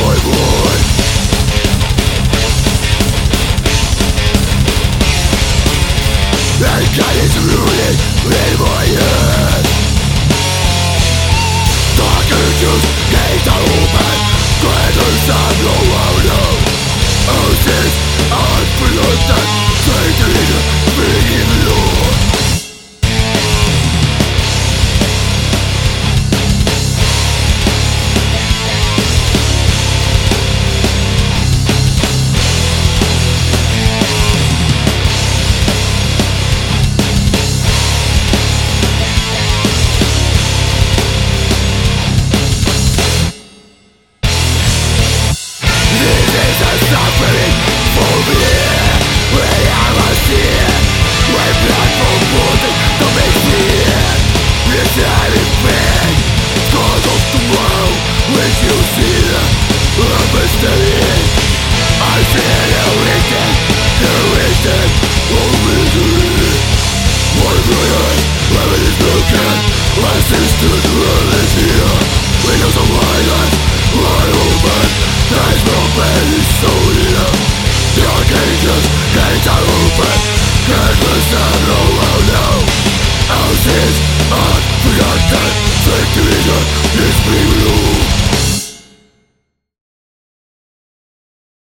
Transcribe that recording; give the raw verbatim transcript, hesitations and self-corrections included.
God is rooted in my head. Darker truths, gates are open. Greater sun, no owner. Oceans unpolluted. Satan, being Lord. Suffering for me, when I was here, when blood from water to be seen. Yes, I'm in pain, cause of tomorrow, when you see the mystery. I feel the wicked, the wicked, oh misery. One brother, heaven is broken, my sister's world is here. Windows of violence, wide open, there's no pain, it's so near. Dark ages, gates are open, can't stand no